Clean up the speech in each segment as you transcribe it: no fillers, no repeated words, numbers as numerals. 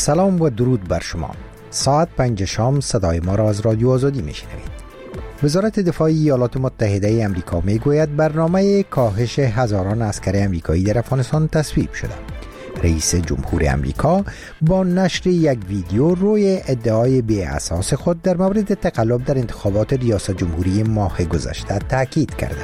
سلام و درود بر شما. ساعت 5 شام صدای ما را از رادیو آزادی میشنوید. وزارت دفاع ایالات متحده آمریکا میگوید برنامه کاهش هزاران عسکر آمریکایی در افغانستان تصویب شده. رئیس جمهور آمریکا با نشر یک ویدیو روی ادعای بی اساس خود در مورد تقلب در انتخابات ریاست جمهوری ماه گذشته تاکید کرده.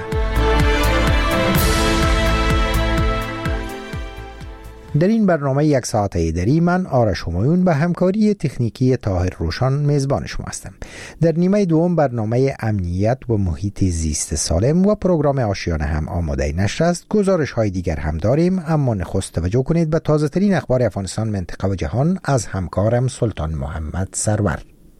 در این برنامه یک ساعته دری من آرش همایون به همکاری تکنیکی طاهر روشان میزبان شما هستم. در نیمه دوم برنامه امنیت و محیط زیست سالم و پروگرام آشیانه هم آماده نشر است. گزارش های دیگر هم داریم، اما نخست توجه کنید به تازه ترین اخبار افغانستان، منطقه و جهان از همکارم سلطان محمد سرور.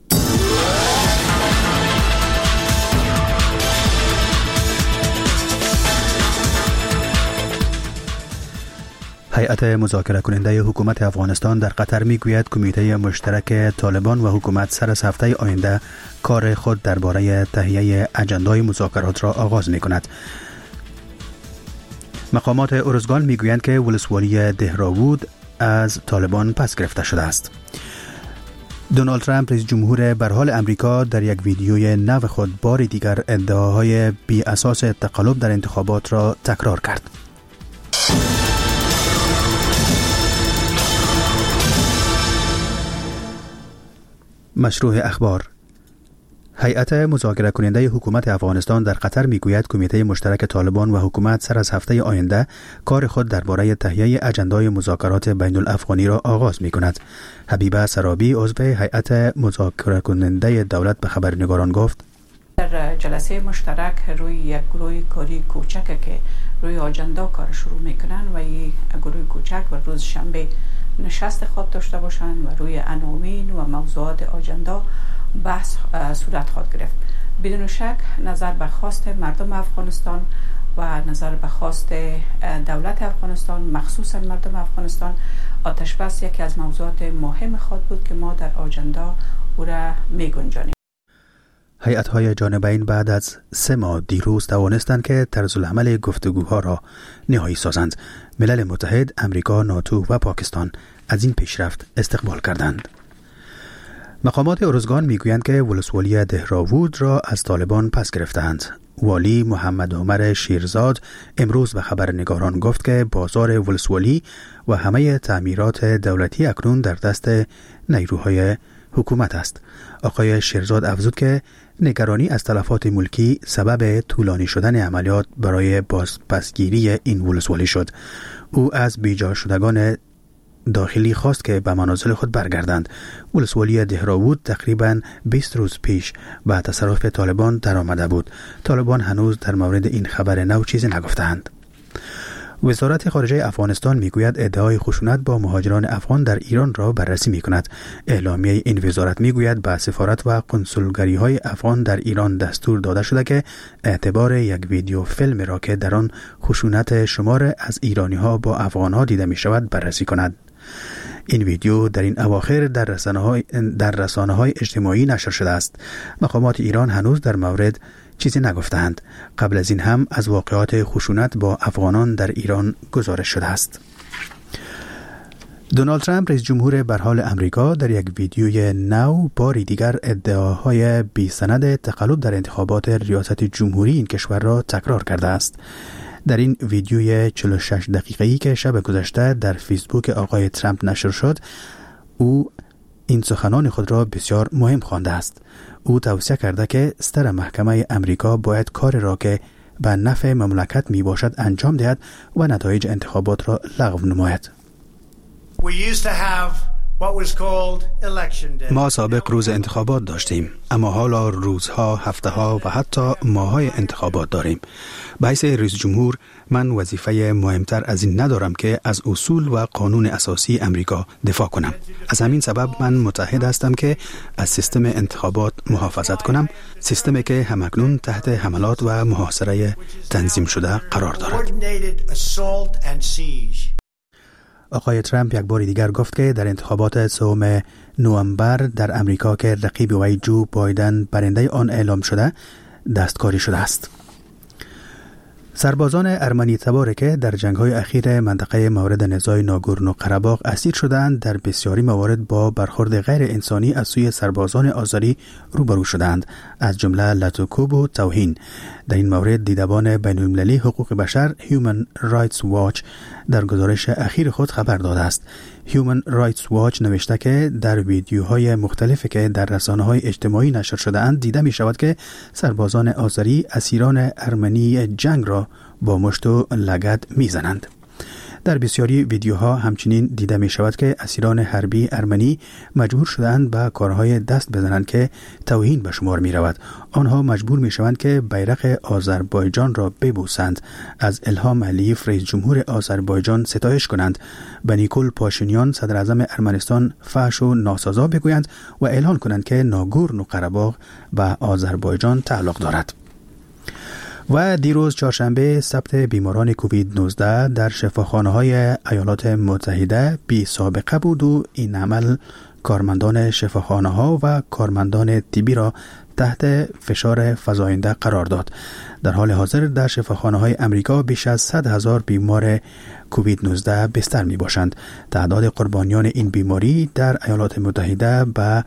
هیئت مذاکره کننده حکومت افغانستان در قطر میگوید کمیته مشترک طالبان و حکومت سر از هفته آینده کار خود درباره تهیه اجندای مذاکرات را آغاز میکند. مقامات ارزگان میگویند که ولسوالی دهراوود از طالبان پس گرفته شده است. دونالد ترامپ رئیس جمهور برحال امریکا در یک ویدیوی نو خود بار دیگر ادعاهای بی اساس تقلب در انتخابات را تکرار کرد. مشروع اخبار. هیئت مذاکره کننده حکومت افغانستان در قطر میگوید کمیته مشترک طالبان و حکومت سر از هفته آینده کار خود درباره تهیه اجندای مذاکرات بین الافغانی را آغاز میکند. حبیبه سرابی عضو هیئت مذاکره کننده دولت به خبرنگاران گفت در جلسه مشترک روی یک گروه کاری کوچک که روی اجندا کار شروع میکنن و این گروه کوچک و روز شنبه نشست خود داشته باشند و روی عناوین و موضوعات اجندا بحث صورت خواهد گرفت. بدون شک نظر به خواست مردم افغانستان و نظر به خواست دولت افغانستان، مخصوصا مردم افغانستان، آتش بس یکی از موضوعات مهم خود بود که ما در اجندا او را می‌گنجانیم. هیئت‌های جانبین بعد از 3 ماه دیروز توانستند که طرز العمل گفتگوها را نهایی سازند. ملل متحد، امریکا، ناتو و پاکستان از این پیشرفت استقبال کردند. مقامات ارزگان میگویند که ولسوالی دهراوود را از طالبان پس گرفتند. والی محمد عمر شیرزاد امروز به خبرنگاران گفت که بازار ولسوالی و همه تعمیرات دولتی اکنون در دست نیروهای حکومت است. آقای شیرزاد افزود که نگرانی از تلفات ملکی سبب طولانی شدن عملیات برای بازپسگیری این ولسوالی شد. او از بیجا شدگان داخلی خواست که به منازل خود برگردند. ولسوالی دهراوود تقریباً 20 روز پیش به تصرف طالبان در آمده بود. طالبان هنوز در مورد این خبر نو چیزی نگفتند. وزارت خارجه افغانستان میگوید ادعای خشونت با مهاجران افغان در ایران را بررسی میکند. اعلامیه این وزارت میگوید به سفارت و کنسولگری های افغان در ایران دستور داده شده که اعتبار یک ویدیو فیلم را که در آن خشونت شمار از ایرانی ها با افغان ها دیده می شود بررسی کند. این ویدیو در این اواخر در رسانه های اجتماعی نشر شده است. مقامات ایران هنوز در مورد چیزی نگفتند. قبل از این هم از واقعات خشونت با افغانان در ایران گزارش شده است. دونالد ترامپ رئیس جمهور برحال امریکا در یک ویدیوی نو باری دیگر ادعاهای بی سند تقلب در انتخابات ریاست جمهوری این کشور را تکرار کرده است. در این ویدیوی 46 دقیقه‌ای که شب گذشته در فیسبوک آقای ترامپ نشر شد، او این سخنان خود را بسیار مهم خوانده است. او توصیه کرده که ستر محکمه امریکا باید کار را که به نفع مملکت می باشد انجام دهد و نتایج انتخابات را لغو نماید. ما سابق روز انتخابات داشتیم، اما حالا روزها، هفته‌ها و حتی ماه‌های انتخابات داریم. به حیث رئیس جمهور من وظیفه مهمتر از این ندارم که از اصول و قانون اساسی امریکا دفاع کنم. از همین سبب من متحد هستم که از سیستم انتخابات محافظت کنم، سیستمی که همکنون تحت حملات و محاصره تنظیم شده قرار دارد. آقای ترامپ یک بار دیگر گفت که در انتخابات 3 نوامبر در امریکا که رقیب وی جو بایدن برنده آن اعلام شده دستکاری شده است. سربازان ارمنی تباره که در جنگ‌های اخیر منطقه مورد نزاع ناگورنو قره‌باغ اسیر شدند در بسیاری موارد با برخورد غیر انسانی از سوی سربازان آذری روبرو شدند، از جمله لطوکوب و توهین. در این مورد دیدبان بین‌المللی حقوق بشر Human Rights Watch در گزارش اخیر خود خبر داده است. Human Rights Watch نوشته که در ویدیوهای مختلفی که در رسانه‌های اجتماعی نشر شده اند دیده می شود که سربازان آذری اسیران ارمنی جنگ را با مشت و لگد می زنند. در بسیاری ویدیوها همچنین دیده می شود که اسیران حربی ارمنی مجبور شدند به کارهای دست بزنند که توهین به شمار می رود. آنها مجبور می شوند که بیرق آذربایجان را ببوسند، از الهام علیف رئیس جمهور آذربایجان ستایش کنند، به نیکول پاشینیان صدر اعظم ارمنستان فحش و ناسزا بگویند و اعلان کنند که ناگورنو قره‌باغ به آذربایجان تعلق دارد. و دیروز چهارشنبه ثبت بیماران کووید 19 در شفاخانه‌های ایالات متحده بی سابقه بود و این عمل کارمندان شفاخانه‌ها و کارمندان طبی را تحت فشار فزاینده قرار داد. در حال حاضر در شفاخانه‌های امریکا بیش از 100,000 بیمار کووید 19 بستر می باشند. تعداد قربانیان این بیماری در ایالات متحده به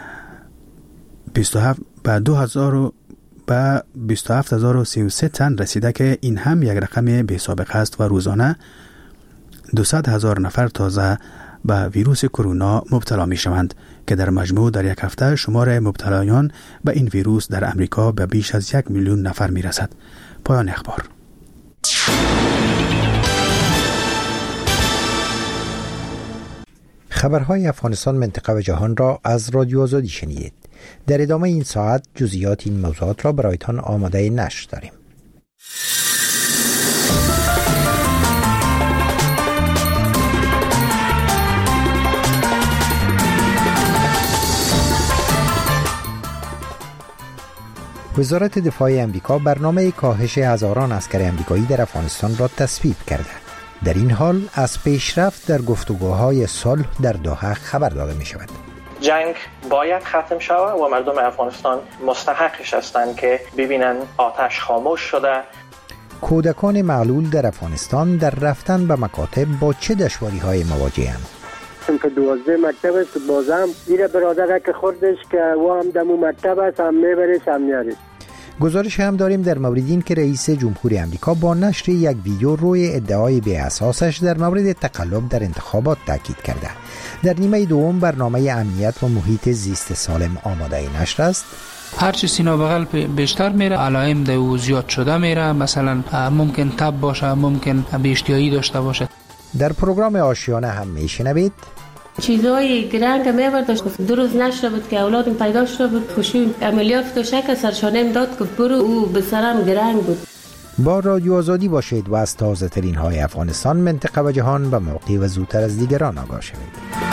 27,033 تن رسیده که این هم یک رقم بی سابقه است و روزانه 200,000 نفر تازه به ویروس کرونا مبتلا می شوند که در مجموع در یک هفته شمار مبتلایان به این ویروس در امریکا به بیش از 1 میلیون نفر می رسد. پایان اخبار. خبرهای افغانستان، منطقه و جهان را از رادیو آزادی شنیدید. در ادامه این ساعت جزئیات این موضوعات را برایتان آماده نشر داریم. وزارت دفاع آمریکا برنامه کاهش هزاران عسکر آمریکایی در افغانستان را تصویب کرده. در این حال از پیشرفت در گفتگوهای صلح در دوحه خبر داده می شود. جنگ باید ختم شود و مردم افغانستان مستحقش هستند که ببینن آتش خاموش شده. کودکان معلول در افغانستان در رفتن به مکاتب با چه دشواری‌های مواجه‌اند؟ صنف 12 مکتب است، بازم میره برادره که خوردش که و هم دمو مکتب است، هم میبرش هم میارش. گزارش هم داریم در مورد این که رئیس جمهور آمریکا با نشر یک ویدیو روی ادعای بی اساسش در مورد تقلب در انتخابات تاکید کرده. در نیمه دوم برنامه امنیت و محیط زیست سالم آماده نشر است. هرچی سینا بغل بیشتر میره، علائم دو زیاد شده میره، مثلا ممکن تب باشه، ممکن بیشتیایی داشته باشه. در پروگرام آشیانه هم میشنوید چیزای گرنگ میبرداشت، 2 روز نشده بود که اولادم پیدا شده بود، خوشی عملیات تو شک سرشانم داد که برو، او به سرم گرنگ بود. با رادیو آزادی باشید و از تازه ترین های افغانستان، منطقه و جهان به موقع و زودتر از دیگران آگاه شوید.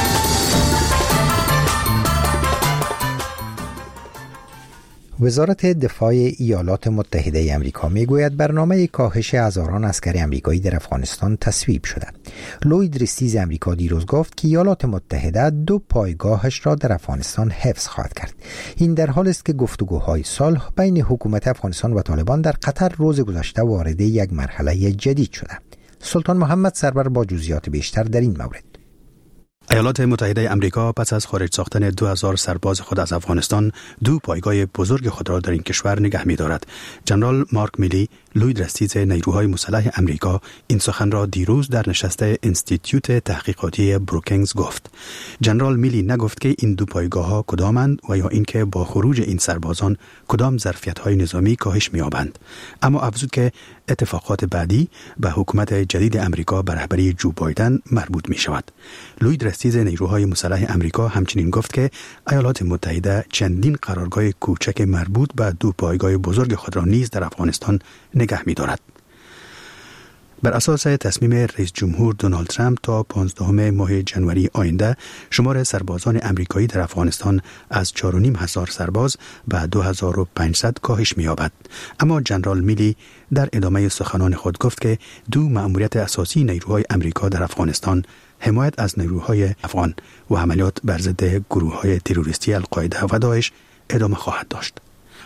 وزارت دفاع ایالات متحده آمریکا میگوید برنامه کاهش هزاران عسکر آمریکایی در افغانستان تصویب شده. لوید ریستیز آمریکا دیروز گفت که ایالات متحده 2 پایگاهش را در افغانستان حفظ خواهد کرد. این در حالی است که گفتگوهای صلح بین حکومت افغانستان و طالبان در قطر روز گذشته وارد یک مرحله جدید شده. سلطان محمد سرور با جزئیات بیشتر در این مورد. ایالات متحده آمریکا پس از خارج ساختن 2000 سرباز خود از افغانستان 2 پایگاه بزرگ خود را در این کشور نگه می‌دارد. جنرال مارک میلی، لوید رستیز نیروهای مسلح آمریکا، این سخن را دیروز در نشست انستیتیوت تحقیقاتی بروکینگز گفت. جنرال میلی نگفت که این 2 پایگاه‌ها کدامند و یا اینکه با خروج این سربازان کدام ظرفیت‌های نظامی کاهش می‌یابند، اما افزود که اتفاقات بعدی به حکومت جدید آمریکا به رهبری جو بایدن مربوط می‌شود. لوید رستیز نیروهای مسلح آمریکا همچنین گفت که ایالات متحده چندین قرارگاه کوچک مربوط به 2 پایگاه بزرگ خود را نیز در افغانستان نگه می‌دارد. بر اساس تصمیم رئیس جمهور دونالد ترامپ تا 15 ماه ژانویه آینده شمار سربازان آمریکایی در افغانستان از 4,500 سرباز به 2500 کاهش می‌یابد. اما جنرال میلی در ادامه سخنان خود گفت که 2 مأموریت اساسی نیروهای آمریکا در افغانستان حمایت از نیروهای افغان و عملیات بر ضد گروه‌های تروریستی القاعده و داعش ادامه خواهد داشت.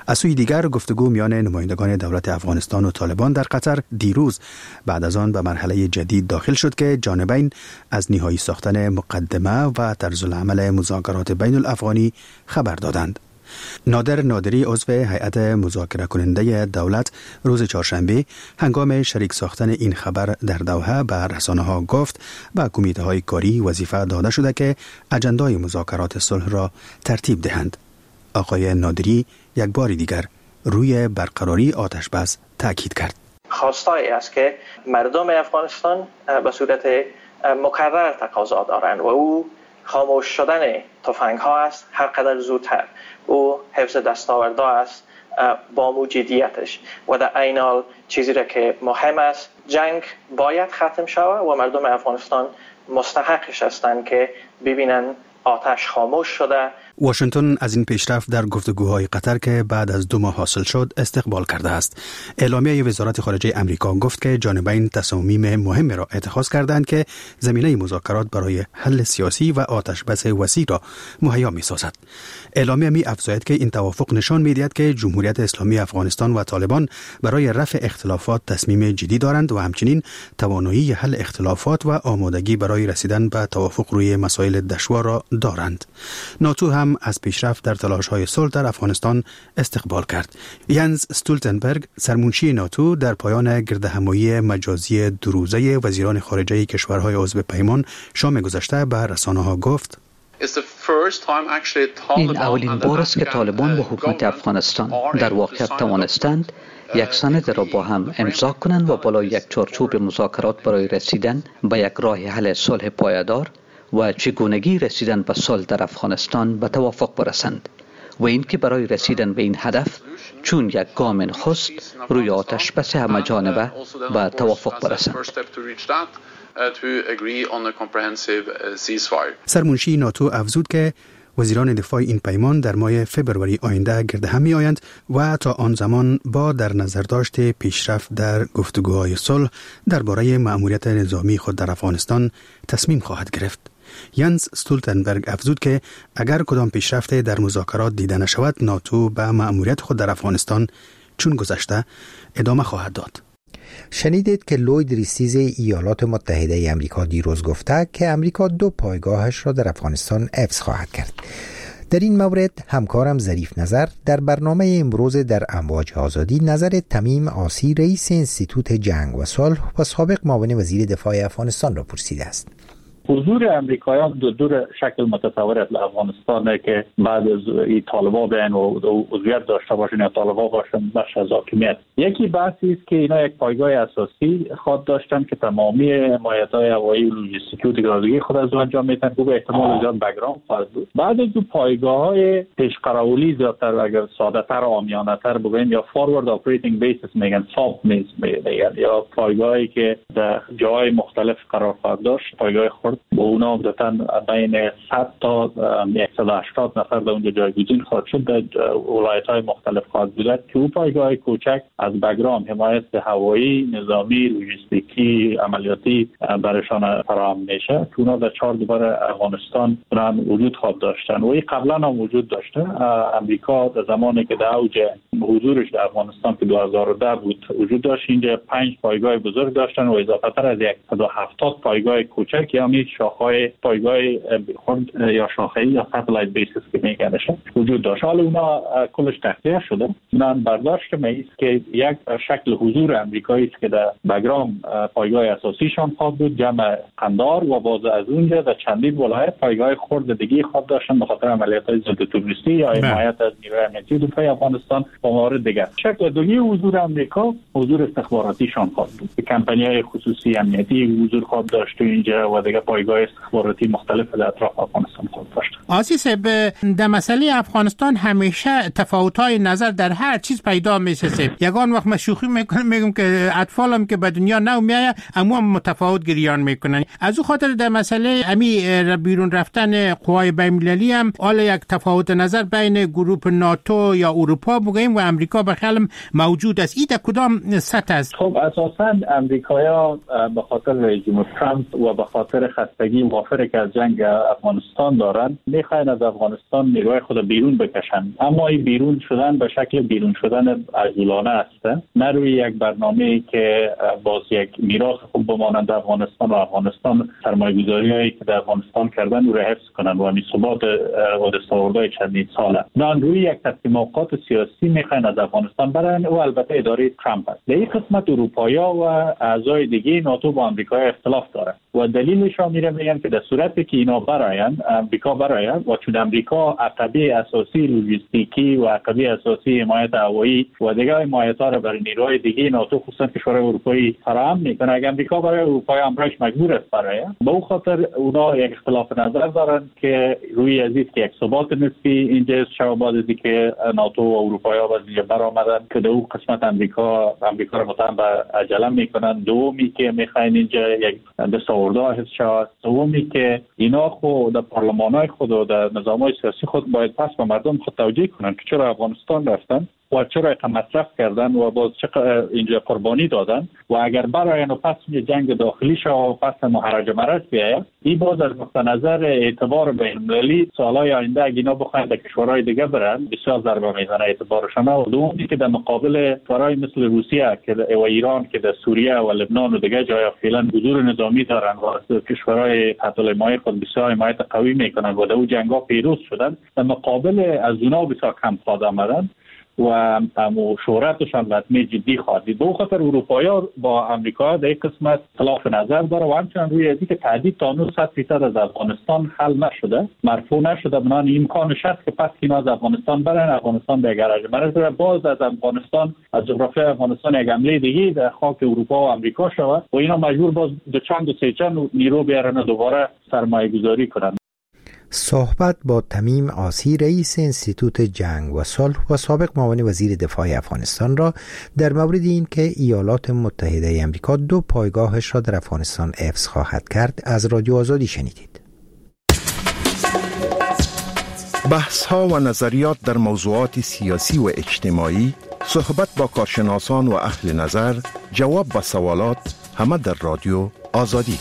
از سوی دیگر گفتگو میان نمایندگان دولت افغانستان و طالبان در قطر دیروز بعد از آن به مرحله جدید داخل شد که جانبین از نهایی ساختن مقدمه و طرزالعمل مذاکرات بین الافغانی خبر دادند. نادر نادری عضو هیئت مذاکره کننده دولت روز چهارشنبه هنگام شریک ساختن این خبر در دوحه به رسانه‌ها گفت به کمیته های کاری وظیفه داده شده که اجندای مذاکرات صلح را ترتیب دهند. آقای نادری یک بار دیگر روی برقراری آتش بس تاکید کرد. خواستایی است که مردم افغانستان به صورت مکرر تقاضا دارند و او خاموش شدن تفنگ ها است هر قدر زودتر. او حفظ دستاوردها است با موجودیتش و در عین حال چیزی را که مهم است جنگ باید ختم شود و مردم افغانستان مستحقش هستند که ببینن آتش خاموش شده. واشنگتن از این پیشرفت در گفتگوهای قطر که بعد از 2 ماه حاصل شد استقبال کرده است. اعلامیه وزارت خارجه امریکا گفت که جانبین تصامیم مهم را اتخاذ کردند که زمینه مذاکرات برای حل سیاسی و آتش بس وسیع را مهیا می‌سازد. اعلامیه می‌افزاید که این توافق نشان می‌دهد که جمهوریت اسلامی افغانستان و طالبان برای رفع اختلافات تصمیم جدی دارند و همچنین توانایی حل اختلافات و آمادگی برای رسیدن به توافق روی مسائل دشوار را دارند. ناتو هم از پیشرفت در تلاش‌های صلح در افغانستان استقبال کرد. ینز استولتنبرگ سرمنشی ناتو در پایان گردهمایی مجازی 2 روزه وزیران خارجه کشورهای عضو پیمان شام گذشته به رسانه‌ها گفت: این اولین بار است که طالبان و حکومت افغانستان در واقعیت توانستند یک سند را با هم امضا کنند و بالای یک چارچوب مذاکرات برای رسیدن به یک راه حل صلح پایدار و چگونگی رسیدن به صلح در افغانستان به توافق برسند و اینکه برای رسیدن به این هدف چون یک گام نخست روی آتش بس همه جانبه به توافق برسند. سرمنشی ناتو افزود که وزیران دفاع این پیمان در ماه فبروری آینده گرد هم می آیند و تا آن زمان با در نظر داشت پیشرفت در گفتگوهای صلح درباره مأموریت نظامی خود در افغانستان تصمیم خواهد گرفت. ینز استولتنبرگ افزود که اگر کدام پیشرفت در مذاکرات دیده نشود ناتو به مأموریت خود در افغانستان چون گذشته ادامه خواهد داد. شنیدید که لوید ریستیز ایالات متحده امریکا دیروز گفته که امریکا 2 پایگاهش را در افغانستان حفظ خواهد کرد. در این مورد همکارم ظریف نظر در برنامه امروز در امواج آزادی نظر تمیم آسی رئیس انستیتوت جنگ و صلح و سابق معاون وزیر دفاع افغانستان را پرسیده است. حضور امریکایان دو شکل متصور است افغانستان که بعد از این طالبان بیان و عضویت داشته باشن یا طالبان باشن بخش از حاکمیت. یکی بحثی است که اینا یک پایگاه اساسی خود داشتن که تمامی حمایت‌های هوایی و لوجستیکی و دیگرگی خود از انجام میدن که به احتمال زیاد بک‌گراند خواهد بود. بعد از دو پایگاه‌های پیشقراولی زیادتر اگر ساده‌تر و عامیانه‌تر بگوییم یا فوروارد اپریتینگ بیسز میگن ساب میگن یا پایگاهی که در جای مختلف قرار خواهد داشت پایگاه با اونا عمدتاً بین 100 تا 180 نفر در اونجا جایگزین خواهد شد در ولایت‌های مختلف خواهد بود که او پایگاه کوچک از بک‌گراند حمایت هوایی، نظامی، لوجستیکی، عملیاتی برایشان فراهم میشه که اونا در 4 دیوار افغانستان هم وجود خواهد داشتن و این قبلا هم وجود داشته. امریکا در زمانی که در اوج حضورش در افغانستان که 2010 بود وجود داشت اینجا 5 پایگاه بزرگ داشتن و اضافه تر از 170 پایگاه کوچک یعنی شاخه‌های پایگاه خرد یا شاخه‌ای یا ساتلایت بیسز که میگنش وجود داشت. حالا اونا کلش تخلیه شده. من برداشت می‌کنم که یک شکل حضور آمریکایی است که در بک‌گراند پایگاه اساسیشان خواهد بود جمع قندار و باز از اونجا در چندین ولایت پایگاه خرد دیگه خواهد داشتن به خاطر عملیات‌های ضد تروریستی یا حمایت از نیروی امنیتی دفاع افغانستان و موارد دیگر. شکل دیگه حضور آمریکا حضور استخباراتیشان خواهد بود. کمپانی‌های خصوصی امنیتی حضور خواهد داشت اینجا و دیگه پایگاه استخباراتی مختلف در اطراف افغانستان خواهد داشت. آسیس در مسئله افغانستان همیشه تفاوت‌های نظر در هر چیز پیدا میشه. یگان وقت شوخی میگم که اطفالم که به دنیا نو میایه اما متفاوت گریان میکنن. از او خاطر در مسئله امی بیرون رفتن قوای بین‌المللی هم حالا یک تفاوت نظر بین گروه ناتو یا اروپا بگیم و امریکا به خیال موجود است. این کدام سطح است؟ خب اساساً امریکایی‌ها به خاطر رژیم ترامپ و به خاطر خستگی وافری که از جنگ افغانستان دارن میخواین از افغانستان نیروی خود بیرون بکشن، اما این بیرون شدن به شکل بیرون شدن عجولانه است، نه روی یک برنامه‌ای که باز یک میراث خوب بمانند افغانستان و افغانستان سرمایه‌گذاری‌هایی که در افغانستان کردن رو حفظ کنن و همین ثبات و دستاوردهای چندین ساله، نه روی یک تصمیمات سیاسی میخواین از افغانستان برن و البته اداره ترامپ است. در این قسمت اروپایی‌ها و اعضای دیگه ناتو با آمریکا اختلاف داره و دلیلش هم میگن که در صورتی که اینا براین آمریکا براین و چون آمریکا عقبه اساسی لوجستیکی و عقبه اساسی حمایت هوایی و دیگه حمایت‌ها را برای نیروهای دیگه ناتو خصوصا کشورهای اروپایی فراهم میکنه، اگه آمریکا برای اروپای امرش مجبور است براین. به اون خاطر اونا یک اختلاف نظر دارن که روی ازید که یک ثبات نسبی اینجا شب بعد از اینکه ناتو و اروپایی‌ها باز اینجا برآمدن که در اون قسمت آمریکا را متهم به عجله میکنن، دومی که میخواین اینجا یک دستاوردها حفظ شود، سومی که اینا خود در پارلمان‌های خود و در نظام‌های سیاسی خود باید پس به مردم خود توجیه کنن که چرا افغانستان رفتن و چرا مصرف کردن و باز چقدر اینجا قربانی دادن و اگر براین و پس جنگ داخلی شد و پس محرج مرج بیاید، این باز از نقطه نظر اعتبار بین‌المللی سالهای آینده اگه اینا بخواین در کشورهای دیگه برن بسیار ضربه میزنه اعتبارشان. و دومی که در مقابل کشورهای مثل روسیه که و ایران که در سوریه و لبنان و دیگه جای فعلا حضور نظامی دارن و کشورهای حتی خود بسیار حمایت قوی میکنن و در اون جنگ‌ها پیروز شدن، در مقابل از اونا بسیار کم خواهد آمدن و شهرتشان لطمه جدی خواهد دید. به خاطر اروپایی‌ها با آمریکا در این قسمت خلاف نظر داره و همچنان روی ازی که تهدید تا 900% از افغانستان حل نشده، مرفوع نشده، بنابراین امکانش هست که پس اینا از افغانستان برن، افغانستان به گرج مرز باز از افغانستان از جغرافیای افغانستان یک حمله دیگه در خاک اروپا و آمریکا شود و اینا مجبور باز دو چند نیرو بیارن دوباره سرمایه‌گذاری کنن. صحبت با تمیم آسی رئیس انستیتوت جنگ و صلح و سابق معاون وزیر دفاع افغانستان را در مورد این که ایالات متحده آمریکا 2 پایگاهش را در افغانستان حفظ خواهد کرد از رادیو آزادی شنیدید. بحث ها و نظریات در موضوعات سیاسی و اجتماعی، صحبت با کارشناسان و اهل نظر، جواب به سوالات، همه در رادیو آزادی.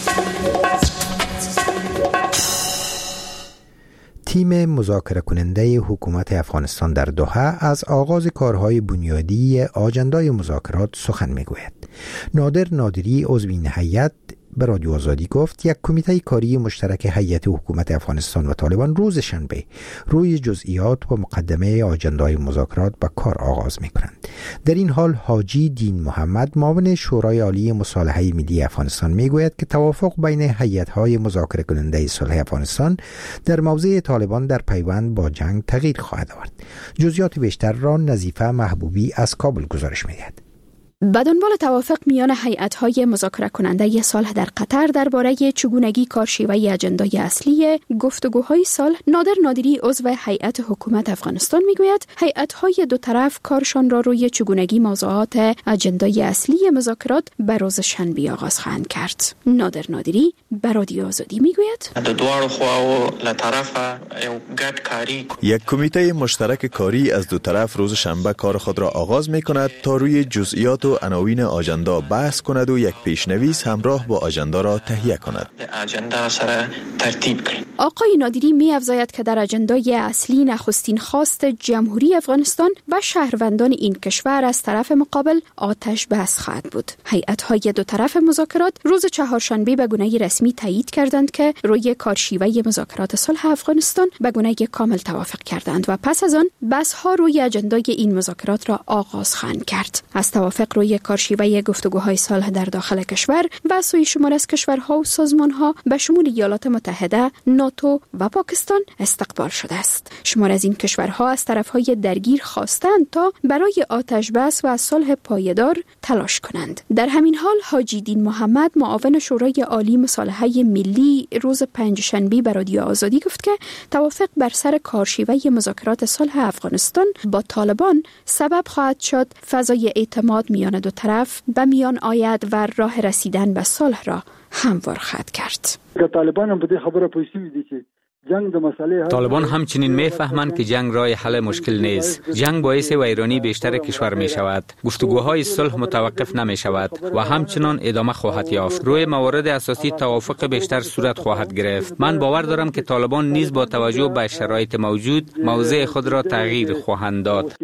تیم مذاکره کننده حکومت افغانستان در دوحه از آغاز کارهای بنیادی آجندای مذاکرات سخن میگوید. نادر نادری عضو این هیئت به رادیو آزادی گفت یک کمیته کاری مشترک هیئت حکومت افغانستان و طالبان روز شنبه روی جزئیات و مقدمه آجندای مذاکرات به کار آغاز میکنند. در این حال حاجی دین محمد معاون شورای عالی مصالحه ملی افغانستان میگوید که توافق بین هیئت‌های مذاکره کننده صلح افغانستان در موضع طالبان در پیوند با جنگ تغییر خواهد آورد. جزئیات بیشتر را نظیفه محبوبی از کابل گزارش می‌دهد. به دنبال توافق میان هیئت‌های مذاکره کننده صلح در قطر درباره چگونگی کارشیوه اجندای اصلی گفتگوهای صلح، نادر نادری عضو هیئت حکومت افغانستان میگوید هیئت‌های دو طرف کارشان را روی چگونگی موضوعات اجندای اصلی مذاکرات به روز شنبه آغاز خواهند کرد. نادر نادری به رادیو آزادی میگوید یک کمیته مشترک کاری از دو طرف روز شنبه کار خود را آغاز می‌کند تا روی جزئیات و عناوین آجندا بحث کند و یک پیشنویس همراه با آجندا را تهیه کند. آقای نادری می افزاید که در آجندای اصلی نخستین خواست جمهوری افغانستان و شهروندان این کشور از طرف مقابل آتش بس خواهد بود. هیئت‌های دو طرف مذاکرات روز چهارشنبه به گونه رسمی تایید کردند که روی کارشیوه مذاکرات صلح افغانستان به گونه کامل توافق کردند و پس از آن بحث‌ها روی آجندای این مذاکرات را آغاز خواهند کرد. از توافق روی کارشیوه گفتگوهای صلح در داخل کشور و سوی شمار از کشورها و سازمانها به شمول ایالات متحده، ناتو و پاکستان استقبال شده است. شمار از این کشورها از طرفهای درگیر خواستند تا برای آتش بس و صلح پایدار تلاش کنند. در همین حال حاجی دین محمد معاون شورای عالی مصالحه ملی روز پنجشنبه به رادیو آزادی گفت که توافق بر سر کارشیوه مذاکرات صلح افغانستان با طالبان سبب خواهد شد فضای اعتماد میان دو طرف به میان آید و راه رسیدن به صلح را هموار خواهد کرد. طالبان هم به دې خبره پوه شوي دي چې جنگ د مسئله طالبان همچنین میفهمند که جنگ راه حل مشکل نیست. جنگ باعث ویرانی بیشتر کشور می شود. گفتگوهای صلح متوقف نمی شود و همچنان ادامه خواهد یافت. روی موارد اساسی توافق بیشتر صورت خواهد گرفت. من باور دارم که طالبان نیز با توجه به شرایط موجود موضع خود را تغییر خواهند داد.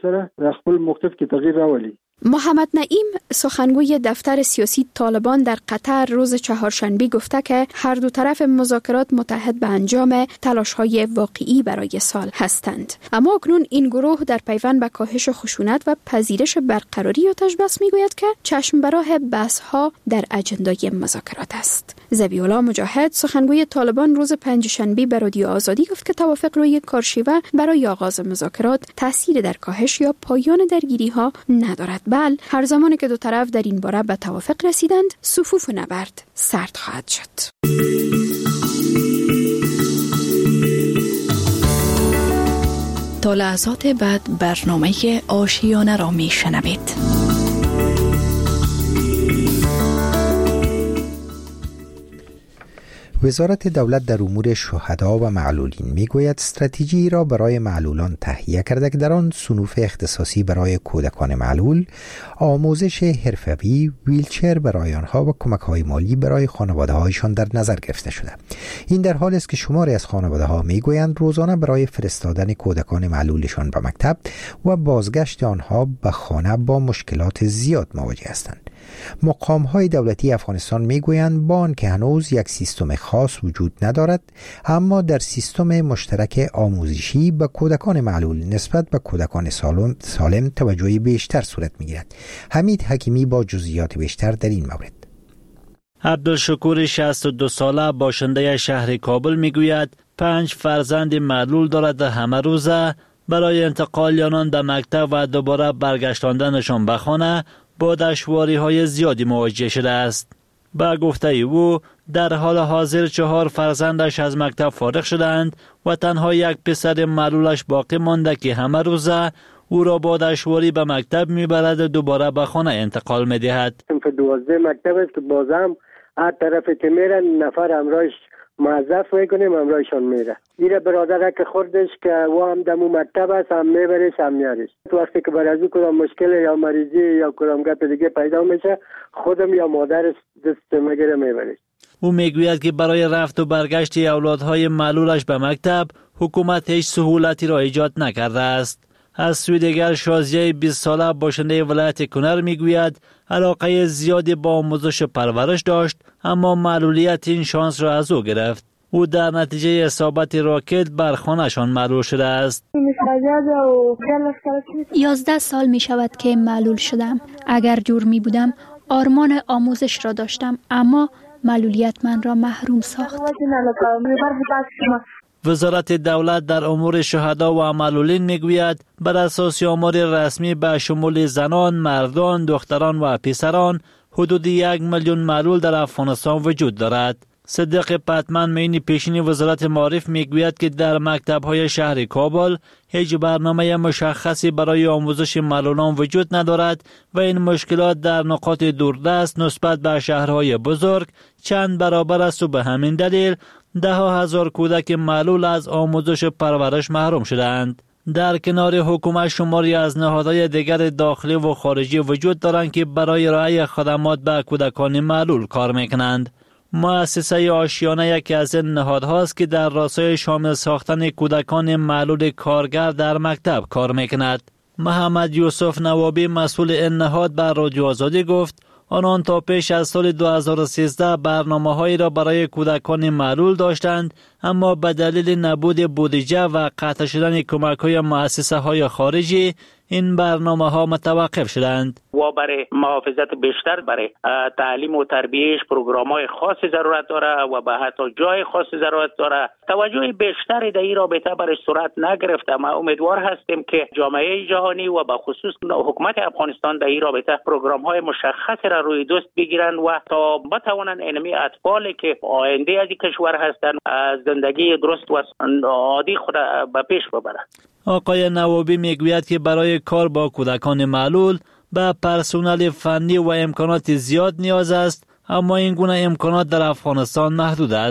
محمد نعیم سخنگوی دفتر سیاسی طالبان در قطر روز چهارشنبه گفته که هر دو طرف مذاکرات متحد به انجام تلاش‌های واقعی برای صلح هستند. اما اکنون این گروه در پیوند به کاهش خشونت و پذیرش برقراری آتش بس میگوید که چشم به راه بحث‌ها در اجندای مذاکرات است. ذبیح‌الله مجاهد سخنگوی طالبان روز پنجشنبه به رادیو آزادی گفت که توافق روی کارشیوه برای آغاز مذاکرات تأثیر در کاهش یا پایان درگیری‌ها ندارد. بل هر زمانی که دو طرف در این باره به توافق رسیدند صفوف نبرد سرد خواهد شد. تا لحظات بعد برنامه آشیانه را می شنوید. وزارت دولت در امور شهدا و معلولین میگوید استراتژی را برای معلولان تهیه کرده که در آن صنوف اختصاصی برای کودکان معلول، آموزش حرفه‌ای، ویلچر برای آنها و کمک‌های مالی برای خانواده‌هایشان در نظر گرفته شده. این در حالی است که شماری از خانواده‌ها میگویند روزانه برای فرستادن کودکان معلولشان به مکتب و بازگشت آنها به خانه با مشکلات زیاد مواجه هستند. مقام‌های دولتی افغانستان میگویند با آنکه هنوز یک سیستم خاص وجود ندارد، اما در سیستم مشترک آموزشی به کودکان معلول نسبت به کودکان سالم توجه بیشتر صورت میگیرد. حمید حکیمی با جزئیات بیشتر در این مورد. عبدالشکور 62 ساله باشنده شهر کابل میگوید 5 فرزند معلول دارد و همه روزه برای انتقال آنان به مکتب و دوباره برگشتاندنشان به خانه با دشواری‌های زیادی مواجه شده است. با گفته او در حال حاضر 4 فرزندش از مکتب فارغ شدند و تنها یک پسر معلولش باقی مانده که همه روزه او را با دشواری به مکتب میبرد و دوباره به خانه انتقال میدهد. 12 مکتب است، بازم هر طرف که میره نفر همراهش موظف میکنیم همراهشان میره. میره برادر که خوردش که و هم دمو مکتب است، هم میبرش هم میارش. وقتی که بر از او کدام مشکل یا مریضی یا کدام گپ دیگه پیدا میشه، خودم یا مادرش دست میگیره میبرش. او میگوید که برای رفت و برگشت اولادهای معلولش به مکتب حکومت هیچ سهولتی را ایجاد نکرده است. از سوی دیگر شازیه 20 ساله باشنده ولایت کنر میگوید علاقه زیادی با آموزش پرورش داشت، اما معلولیت این شانس را از او گرفت. او در نتیجه اصابت راکت بر خانه‌شان معلول شده است. 11 سال می شود که معلول شدم. اگر جور می بودم آرمان آموزش را داشتم، اما معلولیت من را محروم ساخت. وزارت دولت در امور شهدا و معلولین میگوید بر اساس آمار رسمی به شمول زنان، مردان، دختران و پسران حدود 1 میلیون معلول در افغانستان وجود دارد. صدیق پتمن معین پیشین وزارت معارف میگوید که در مکتب‌های شهر کابل هیچ برنامه مشخصی برای آموزش معلولان وجود ندارد و این مشکلات در نقاط دوردست نسبت به شهرهای بزرگ چند برابر است و به همین دلیل 10,000 کودک معلول از آموزش پرورش محروم شدند. در کنار حکومت شماری از نهادهای دیگر داخلی و خارجی وجود دارند که برای ارائه خدمات به کودکان معلول کار میکنند. مؤسسه آشیانه یکی از این نهادهاست که در راستای شامل ساختن کودکان معلول کارگر در مکتب کار میکند. محمد یوسف نوابی مسئول این نهاد بر رادیو آزادی گفت آنان تا پیش از سال 2013 برنامه‌هایی را برای کودکان معلول داشتند، اما به دلیل نبود بودجه و قطع شدن کمک‌های مؤسسه‌های خارجی این برنامه‌ها متوقف شدند. و برای محافظت بیشتر برای تعلیم و تربیتش پروگرام‌های خاصی ضرورت داره و به حتی جای خاصی ضرورت داره. توجه بیشتری در این رابطه برای صورت نگرفته. ما امیدوار هستیم که جامعه جهانی و به خصوص حکومت افغانستان در این رابطه پروگرام‌های مشخصی را روی دست بگیرند و تا بتوانند اینمی اطفالی که آینده از این کشور هستند از زندگی درست و عادی خود به پیش ببرند. آقای نوابی میگوید که برای کار با کودکان معلول به پرسنل فنی و امکانات زیاد نیاز است، اما این گونه امکانات در افغانستان محدود است.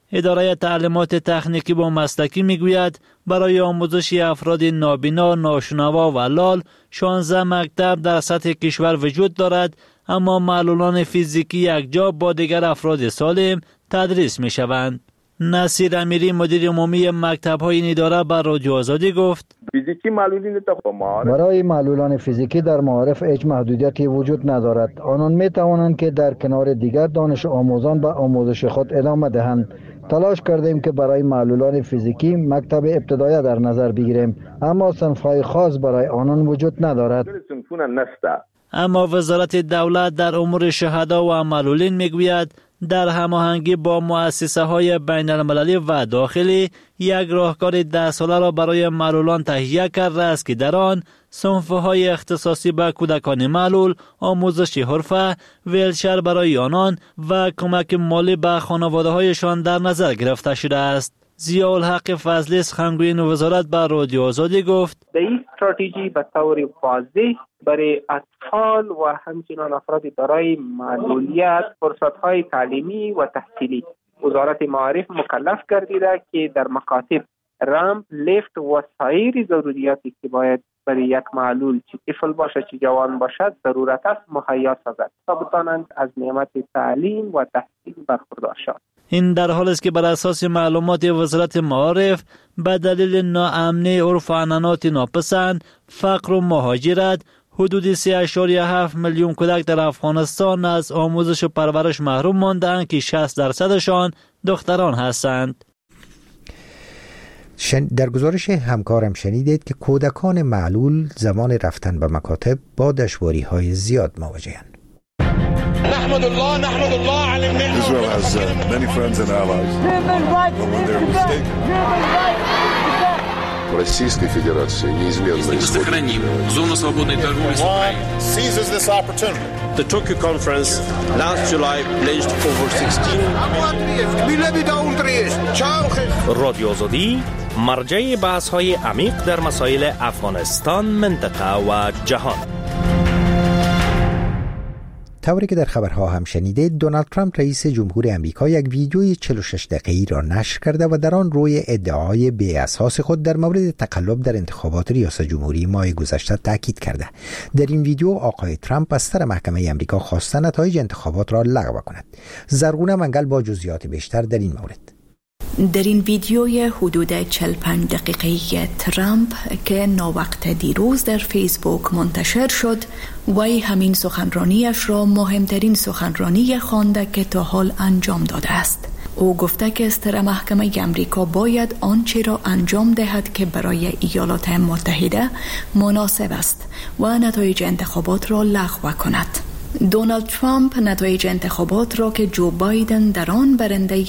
اداره تعلیمات تکنیکی و مسلکی میگوید برای آموزش افراد نابینا، ناشنوا و لال 16 مکتب در سطح کشور وجود دارد، اما معلولان فیزیکی یکجا با دیگر افراد سالم تدریس می شوند. نصیر امیری مدیر عمومی مکتب‌های این اداره بر رادیو آزادی گفت فیزیکی معلولین برای معلولان فیزیکی در معارف هیچ محدودیتی وجود ندارد. آنان می توانند که در کنار دیگر دانش آموزان به آموزش خود ادامه دهند. تلاش کردیم که برای معلولان فیزیکی مکتب ابتدایی در نظر بگیریم، اما صنف‌های خاص برای آنان وجود ندارد. اما وزارت دولت در امور شهدا و معلولین میگوید در هماهنگی با مؤسسه‌های بین‌المللی و داخلی یک راهکار 10 ساله را برای معلولان تهیه کرده است که در آن صنف‌های اختصاصی به کودکان معلول، آموزش حرفه، ویلچر برای آنان و کمک مالی به خانواده‌هایشان در نظر گرفته شده است. ضیاءالحق فضلی سخنگوی وزارت بر رادیو آزادی گفت این استراتژی به طور واضح برای اطفال و همچنین افراد دارای معلولیت فرصت‌های تعلیمی و تحصیلی وزارت معارف مکلف گردیده که در مکاتب رامپ، لیفت و سایر ضروریاتی که باید برای یک معلول چه طفل باشه چه جوان باشد ضرورت است مهیا سازد تا بتوانند از نعمت تعلیم و تحصیل برخوردار شوند. این در حالی است که بر اساس معلومات وزارت معارف به دلیل ناامنی عرف و عنعنات ناپسند، فقر و مهاجرت حدود 3.7 میلیون کودک در افغانستان از آموزش و پرورش محروم ماندند که 60% دختران هستند. در گزارش همکارم شنیدید که کودکان معلول زمان رفتن به مکاتب با دشواری‌های زیاد مواجه‌اند. نحمد الله على النعمة. Israel has many friends and allies. When they're mistaken. Российской Федерации неизменно сохраним зону свободной торговли с Украиной. Seizes this opportunity. The Tokyo conference last July pledged over 16 رادیو آزادی مرجع بحث‌های عمیق در مسائل افغانستان، منطقه و جهان. طوری که در خبرها هم شنیدید، دونالد ترامپ رئیس جمهور امریکا یک ویدیوی 46 دقیقه‌ای را نشر کرده و در آن روی ادعای بی اساس خود در مورد تقلب در انتخابات ریاست جمهوری ماه گذشته تاکید کرده. در این ویدیو آقای ترامپ از سر محکمه امریکا خواسته نتایج انتخابات را لغو کند. زرغونه منگل با جزئیات بیشتر در این مورد. در این ویدیوی حدود 45 دقیقه‌ای ترامپ که ناوقت دیروز در فیسبوک منتشر شد، وی همین سخنرانیش را مهمترین سخنرانی خوانده که تا حال انجام داده است. او گفته که سر محکمه امریکا باید آنچه را انجام دهد که برای ایالات متحده مناسب است و نتایج انتخابات را لغو کند. دونالد ترامپ نتایج انتخابات را که جو بایدن در آن برنده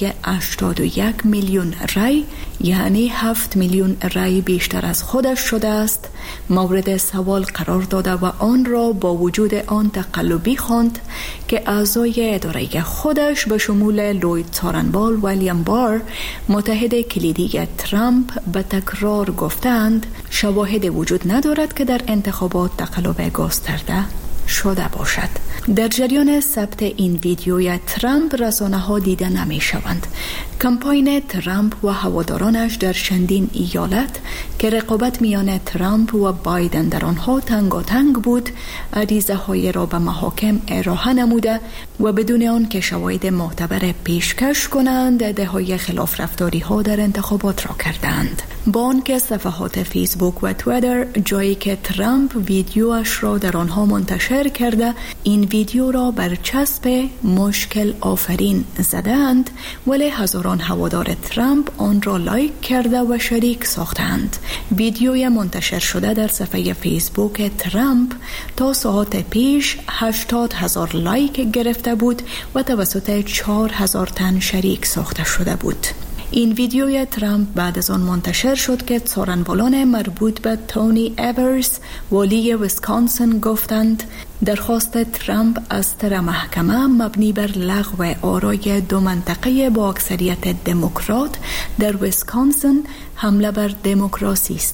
81 میلیون رای، یعنی 7 میلیون رای بیشتر از خودش شده است، مورد سوال قرار داده و آن را با وجود آن تقلبی خواند که اعضای اداره خودش به شمول لوید تارنبال و ویلیام بار، متحد کلیدی ترامپ، به تکرار گفتند شواهد وجود ندارد که در انتخابات تقلب گسترده شده باشد. در جریان ثبت این ویدیوی ترامپ رسانه‌ها دیده نمی‌شوند. کمپاین ترامپ و هوادارانش در چندین ایالت که رقابت میان ترامپ و بایدن در آنها تنگاتنگ بود، عریضه‌های را به محاکم ارائه نموده و بدون آن که شواهد معتبر پیشکش کنند ادعای خلاف رفتاری‌ها در انتخابات را کردند. با آنکه صفحات فیسبوک و توییتر جایی که ترامپ ویدیوش را در آنها منتشر کرده این ویدیو را بر چسب مشکل آفرین زدند، ولی هزاران هوادار ترامپ آن را لایک کرده و شریک ساختند. ویدیوی منتشر شده در صفحه فیسبوک ترامپ تا ساعت پیش 80,000 لایک گرفته بود و توسط 4,000 تن شریک ساخته شده بود. این ویدیوی ترامپ بعد از آن منتشر شد که سخنرانان مربوط به تونی ایورز، والی ویسکانسن، گفتند درخواست ترامپ از سر محکمه مبنی بر لغو آرای دو منطقه با اکثریت دموکرات در ویسکانسن حمله بر دموکراسی است.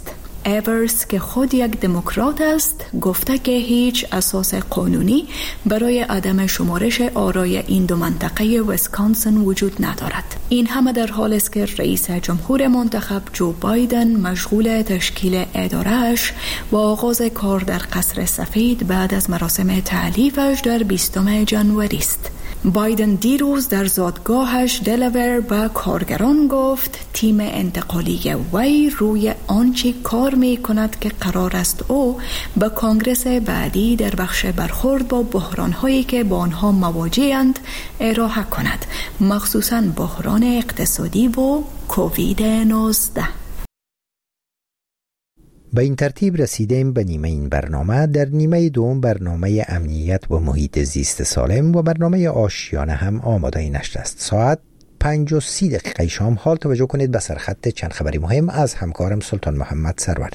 ایورس که خود یک دموکرات است گفته که هیچ اساس قانونی برای عدم شمارش آرای این دو منطقه ویسکانسن وجود ندارد. این همه در حالی است که رئیس جمهور منتخب جو بایدن مشغول تشکیل اداره‌اش و آغاز کار در قصر سفید بعد از مراسم تألیفش در 20 ژانویه است. بایدن دیروز در زادگاهش دلاور به کارگران گفت تیم انتقالی وی روی آنچه کار می کند که قرار است او به کانگرس بعدی در بخش برخورد با بحران‌هایی که با آنها مواجه‌اند ارائه کند، مخصوصاً بحران اقتصادی و کووید 19. به این ترتیب رسیدیم به نیمه این برنامه. در نیمه دوم برنامه امنیت و محیط زیست سالم و برنامه آشیانه هم آماده نشر است. ساعت 5:30 شام حال توجه کنید به سرخط چند خبری مهم از همکارم سلطان محمد سرور.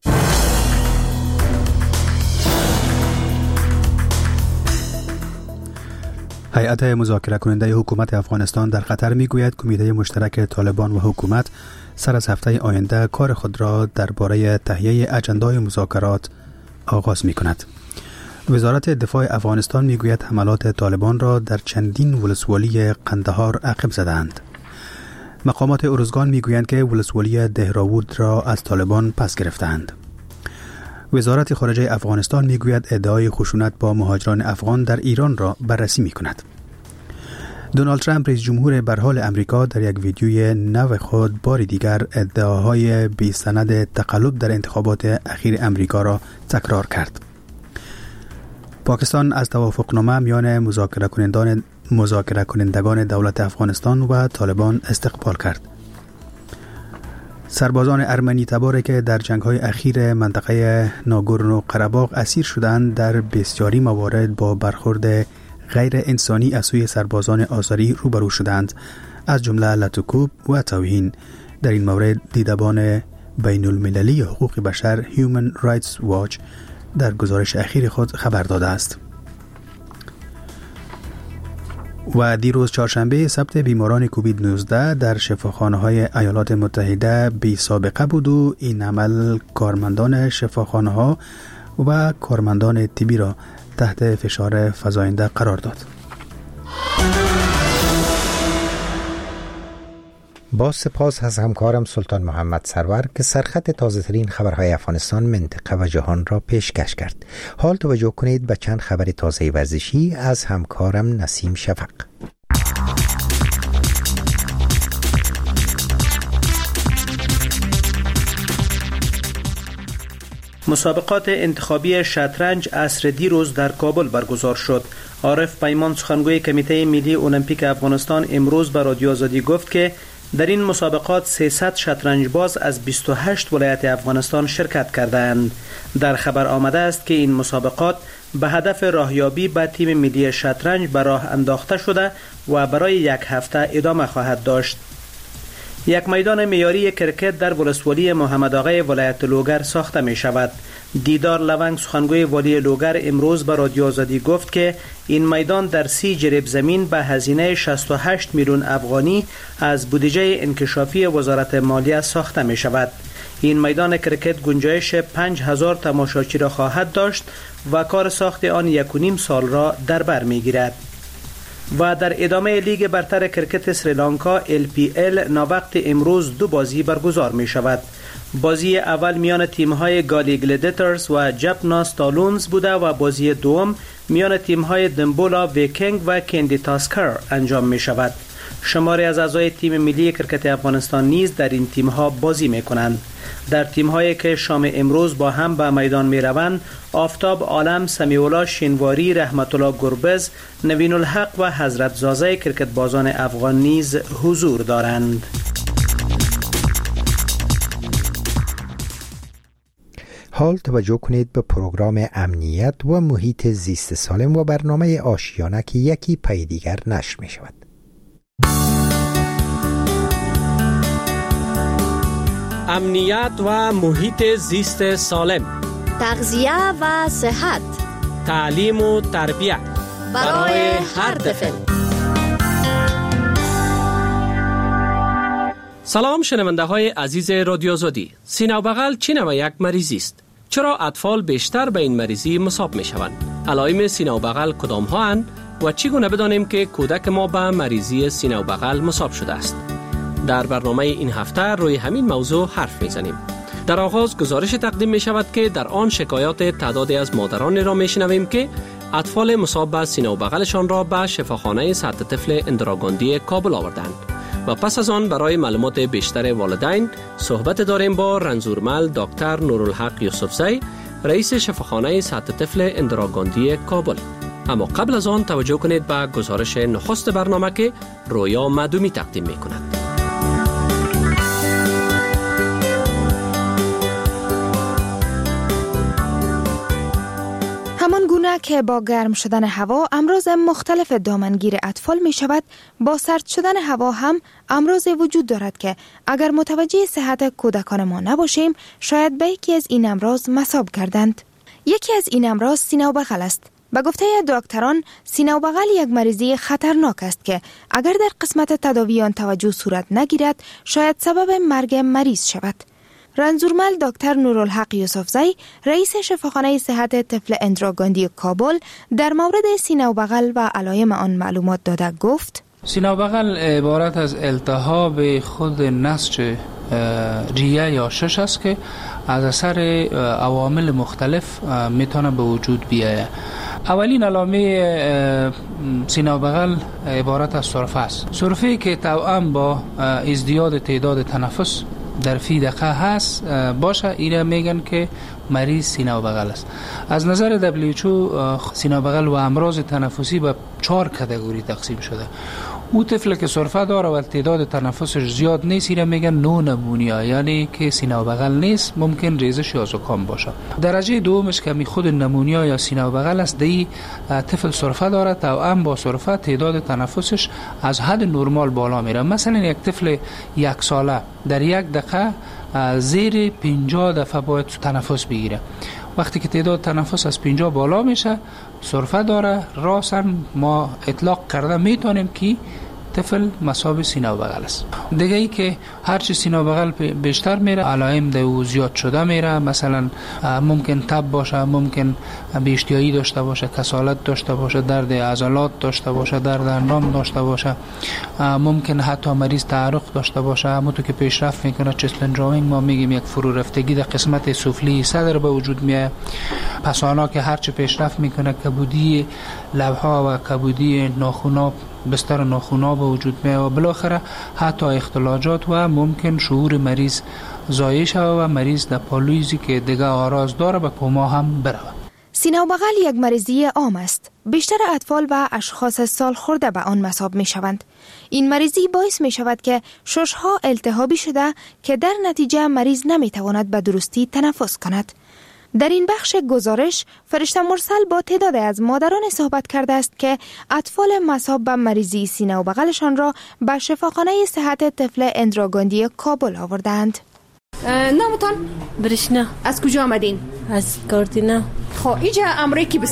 هیئت مذاکره کننده حکومت افغانستان در قطر میگوید کمیته مشترک طالبان و حکومت سر از هفته آینده کار خود را درباره تهیه اجندای مذاکرات آغاز می کند. وزارت دفاع افغانستان میگوید حملات طالبان را در چندین ولسوالی قندهار عقب زدند. مقامات ارزگان میگویند که ولسوالی دهراود را از طالبان پس گرفتند. وزارت خارجه افغانستان میگوید ادعای خشونت با مهاجران افغان در ایران را بررسی می کند. دونالد ترامپ رئیس جمهور برحال امریکا در یک ویدیوی نو خود بار دیگر ادعاهای بی سند تقلب در انتخابات اخیر امریکا را تکرار کرد. پاکستان از توافقنامه میان مذاکره کنندگان دولت افغانستان و طالبان استقبال کرد. سربازان ارمنی تباری که در جنگ‌های اخیر منطقه ناگورنو قره‌باغ اسیر شدند در بسیاری موارد با برخورد غیر انسانی از سوی سربازان آذری روبرو شدند، از جمله لطوکوب و توهین. در این مورد دیدبان بین المللی حقوق بشر Human Rights Watch در گزارش اخیر خود خبر داده است. و دیروز چهارشنبه ثبت بیماران کووید 19 در شفاخانه‌های ایالات متحده بی سابقه بود و این عمل کارمندان شفاخانه‌ها و کارمندان طبی را تحت فشار فزاینده قرار داد. با سپاس از همکارم سلطان محمد سرور که سرخط تازه ترین خبرهای افغانستان، منطقه و جهان را پیشکش کرد. حال توجه کنید به چند خبر تازه ورزشی از همکارم نسیم شفق. مسابقات انتخابی شطرنج عصر دیروز در کابل برگزار شد. عارف پیمان سخنگوی کمیته ملی المپیک افغانستان امروز به رادیو آزادی گفت که در این مسابقات 300 شطرنج باز از 28 ولایت افغانستان شرکت کردند. در خبر آمده است که این مسابقات به هدف راهیابی به تیم ملی شطرنج به راه انداخته شده و برای یک هفته ادامه خواهد داشت. یک میدان معیاری کرکت در ولسوالی محمد آقای ولایت لوگر ساخته می شود. دیدار لونگ سخنگوی والی لوگر امروز به رادیو آزادی گفت که این میدان در 30 جریب زمین به هزینه 68 میلیون افغانی از بودجه انکشافی وزارت مالیه ساخته می شود. این میدان کرکت گنجایش 5000 تماشاچی را خواهد داشت و کار ساخت آن 1.5 سال را در بر می گیرد. و در ادامه لیگ برتر کرکت سریلانکا LPL ناوقت امروز 2 بازی برگزار می شود. بازی اول میان تیم‌های گالی گلیدیترز و جپنا ستالونز بوده و بازی دوم میان تیم‌های دنبولا ویکینگ و کندی تاسکر انجام می شود. شماری از اعضای تیم ملی کرکت افغانستان نیز در این تیم‌ها بازی می‌کنند. در تیم‌هایی که شام امروز با هم به میدان می‌روند، آفتاب عالم، سمیع‌الله شینواری، رحمت الله گربز، نوین الحق و حضرت زازه کرکت بازان افغان نیز حضور دارند. حال توجه کنید به پروگرام امنیت و محیط زیست سالم و برنامه آشیانه که یکی پی دیگر نشر می شود. امنیت و محیط زیست سالم، تغذیه و صحت، تعلیم و تربیت برای هر طفل. سلام شنونده های عزیز رادیو آزادی. سینه و بغل چه نوع یک مریضی است؟ چرا اطفال بیشتر به این مریضی مصاب می شوند؟ علائم سینه و بغل کدام ها اند و چگونه بدانیم که کودک ما به مریضی سینه و بغل مصاب شده است؟ در برنامه این هفته روی همین موضوع حرف می زنیم. در آغاز گزارش تقدیم می شود که در آن شکایات تعدادی از مادران را می شنویم که اطفال مصاب به سینه و بغلشان را به شفاخانه سطح طفل اندراگاندی کابل آوردند. و پس از آن برای معلومات بیشتر والدین صحبت داریم با رنزورمل دکتر نورالحق یوسفزی، رئیس شفاخانه سطح طفل اندراگاندی کابل. اما قبل از آن توجه کنید به گزارش نخست برنامه که رویا معدومی تقدیم می کند. همان گونه که با گرم شدن هوا امراض مختلف دامنگیر اطفال می شود، با سرد شدن هوا هم امراض وجود دارد که اگر متوجه صحت کودکان ما نباشیم شاید به یکی از این امراض مصاب گردند. یکی از این امراض سینه و بغل است. به گفته دکتران سینه و بغل یک مریضی خطرناک است که اگر در قسمت تداوی آن توجه صورت نگیرد شاید سبب مرگ مریض شود. رنزورمل دکتر نورالحق یوسفزی، رئیس شفاخانه صحت طفل اندراگاندی کابل، در مورد سینه و بغل و علائم آن معلومات داده گفت: سینه و بغل عبارت از التهاب خود نسج ریه یا شش است که از اثر عوامل مختلف میتونه به وجود بیاید. اولین علامه سینه و بغل عبارت از سرفه است. سرفه‌ای که توأم با ازدیاد تعداد تنفس در فی دقیقه هست باشه، اینا میگن که مریض سینه و بغل است. از نظر WHO سینه و بغل و امراض تنفسی به 4 کاتگوری تقسیم شده. او طفل که سرفه داره و تعداد تنفسش زیاد نیست اینا میگن نو نمونیا، یعنی که سینه و بغل نیست، ممکن ریزش یا زکام باشه. درجه دومش که خود نمونیا یا سینه و بغل است، دی طفل سرفه داره، توأم با سرفه تعداد تنفسش از حد نرمال بالا میره. مثلا یک طفل 1 ساله در 1 دقیقه زیر 50 دفعه باید تنفس بگیره. وقتی که تعداد تنفس از 50 بالا میشه سرفه داره، راساً ما اطلاق کرده میتونیم که طفل مصاب سینه و بغل است. دیگه ای که هرچی سینه و بغل بیشتر میره علائم دو زیاد شده میره، مثلا ممکن تب باشه، ممکن بی‌اشتهایی داشته باشه، کسالت داشته باشه، درد عضلات داشته باشه، درد اندام داشته باشه، ممکن حتی مریض تعرق داشته باشه. همونطور که پیشرفت میکنه چست دراوینگ ما میگیم یک فرو رفتگی در قسمت سفلی صدر به وجود میاد. پسانا که هرچی پیشرفت میکنه کبودی لبها و کبودی ناخونا بستر ناخونا به وجود میاد و بالاخره حتی اختلاجات و ممکن شعور مریض ضایع شود و مریض در پالویزی که دیگه آراز داره به کما هم بره. سینه و بغل یک مریضی عام است. بیشتر اطفال و اشخاص سال خورده به آن مصاب می شوند. این مریضی باعث می شود که ششها التهابی شده که در نتیجه مریض نمی تواند به درستی تنفس کند. در این بخش گزارش فرشته مرسل با تعدادی از مادران صحبت کرده است که اطفال مصاب به مریضی سینه و بغلشان را به شفاخانه صحت طفل اندراگاندی کابل آوردند. نامتان؟ برشنا. از کجا آمدین؟ از کارتینا. خب اینجا امری که